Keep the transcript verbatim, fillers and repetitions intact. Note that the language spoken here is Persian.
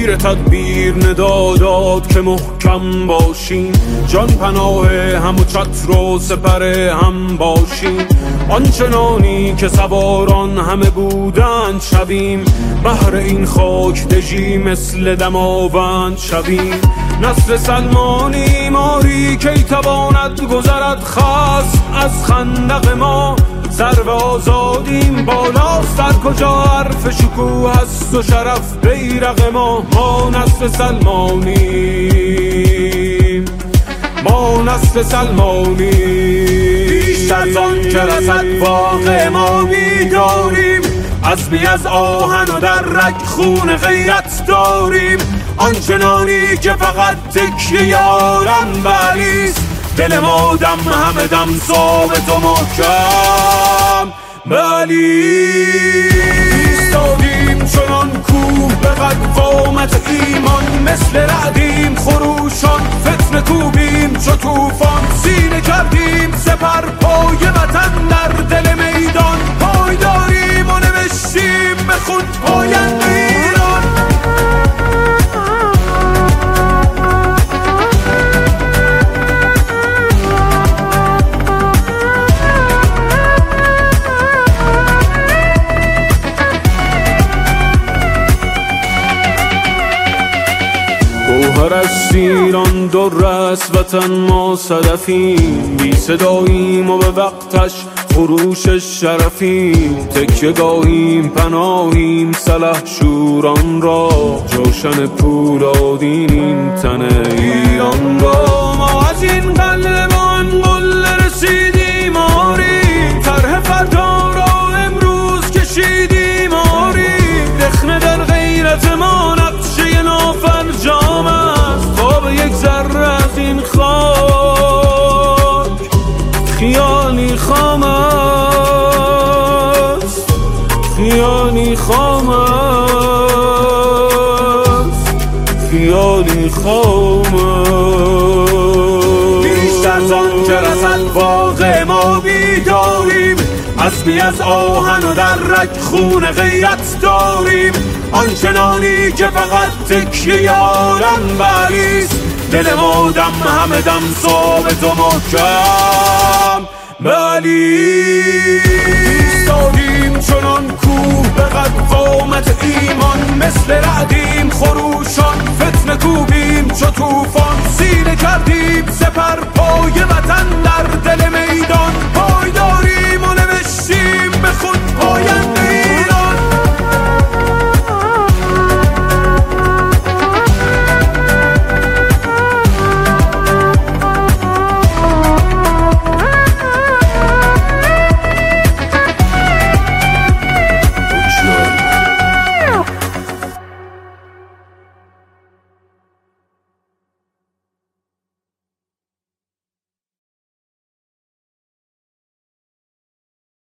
تیر تدبیر ندا داد که محکم باشیم، جان پناه هم و چتر و سپر هم باشیم. آنچنانی که سواران همه بودند شویم، بهر این خاک دژی مثل دماوند شویم. نسل سلمانی ماری کی تواند گذرد خصم از خندق ما، سر و آزادیم بالاست در کجا حرف شکوه است و شرف بیرق ما. ما نسل سلمانیم، ما نسل سلمانیم. بیشتر از آن که رسد واقع ما می‌داریم، عزمی از آهن و در رگ خون غیرت داریم. آنچنانی که فقط تکیه عالم بلیست، دل ما دم همه دم ثابت و محکم بلی. ایستادیم چنان کوه به قد قامت ایمان، مثل رعدیم خروشان فتنه کوبیم چو طوفان. سینه کردیم سپر پای وطن در دل میدان، پای داریم و نوشتیم به خود پاینده ایران. گوهر است ایران در است وطن ما صدفیم، بی صداییم و به وقتش خروشش شرفیم. تکیه گاهیم پناهیم سلح شوران را، جوشن پولادین این تن ایران را. ما از این قلب آن قله رسیدیم آری، طرح فردا را امروز کشیدیم آری. دخنه در غیرت ما نقشه نافرجام است، خواب یک ذره از این خاک خیالی خام است، خیالی خام است، خیالی خام است. بیشتر از آن که رسد واقع ما بیداریم، عزمی از آهن و در رگ خون غیرت داریم. آنچنانی که فقط تکیه عالم بلیست، دل ما دم همه دم ثابت و محکم بلی. ایستادیم چنان کوه به قد قامت ایمان، مثل رعدیم خروشان فتنه کوبیم چو طوفان. سینه کردیم سپر پای وطن در دل